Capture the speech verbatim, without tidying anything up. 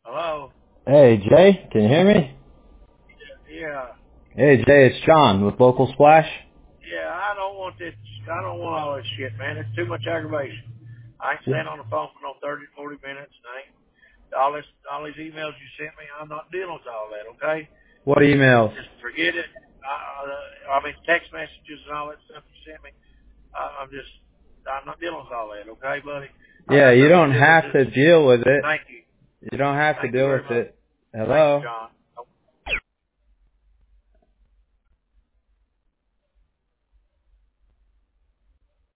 Hello? Hey, Jay, can you hear me? Yeah. Hey, Jay, it's John with Local Splash. Yeah, I don't want this. I don't want all this shit, man. It's too much aggravation. I ain't staying on the phone for no thirty, forty minutes. And I ain't, all, this, all these emails you sent me, I'm not dealing with all that, okay? What emails? Just forget it. I, I mean, text messages and all that stuff you sent me. I, I'm just, I'm not dealing with all that, okay, buddy? I Yeah, got you nothing to don't do with have this. to deal with it. Thank you. You don't have to Thank you deal very with much. it. Thank you, Hello? John.